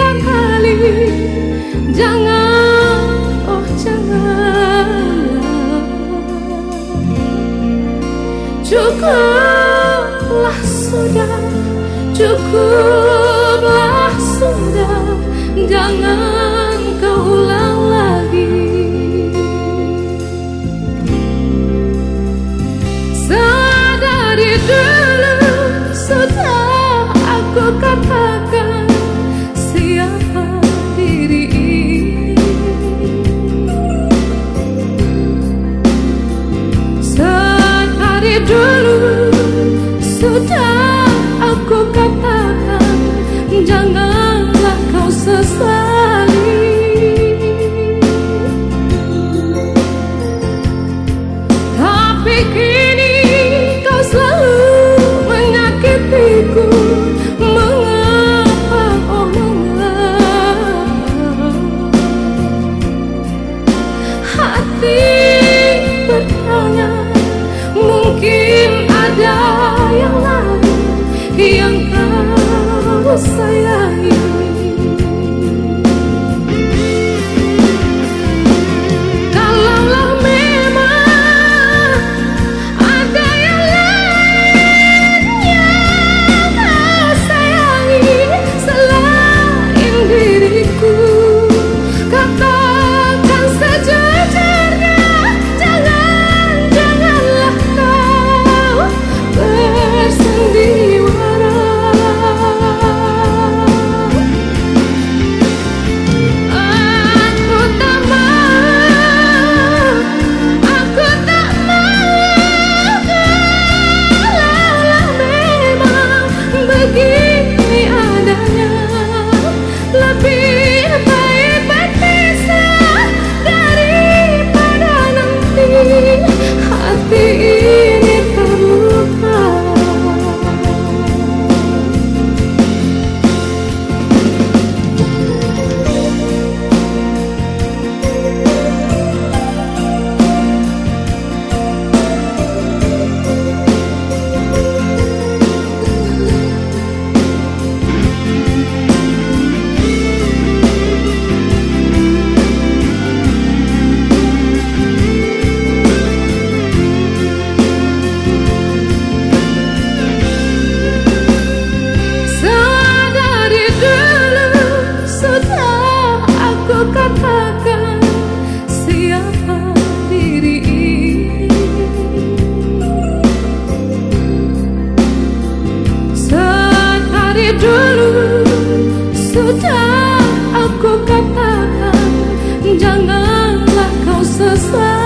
tiga kali. Jangan, oh janganlah. Cukuplah sudah, cukuplah sudah. Jangan kau ulang lagi. Sadari dulu, sudah aku katakan siapa diri ini. Sadari dulu, sudah aku katakan janganlah kau sesali. Tapi kini kau selalu menyakitiku. Mengapa, oh mengapa? Hati bertanya, mungkin ada yang lain yang kau sayangi. Kalaulah memang ada yang lain yang kau sayangi selain diriku, katakan sejujurnya. Janganlah kau bersandiwara. Aku tak mau, aku tak mau. Kalaulah memang begini adanya, lebih baik berpisah daripada nanti hati ini terluka. Sadari dulu, sudah aku katakan siapa diri ini. Sadari dulu, sudah aku katakan janganlah kau sesali.